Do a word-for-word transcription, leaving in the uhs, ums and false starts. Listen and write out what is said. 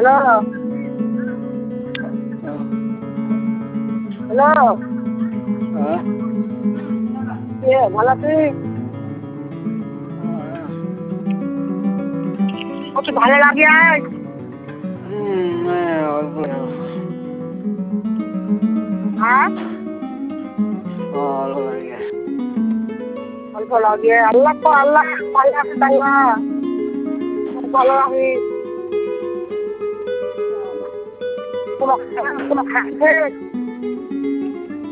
Hello hello হ্যাঁ কে ভালো আছিস? কত ভালো লাগে আজ হুম অল্প হ্যাঁ অল্প লাগে অল্প লাগে আল্লাহ তো আল্লাহ ভালো আছে তাই না ভালো লাগে কোনো কোনো খাচ্ছে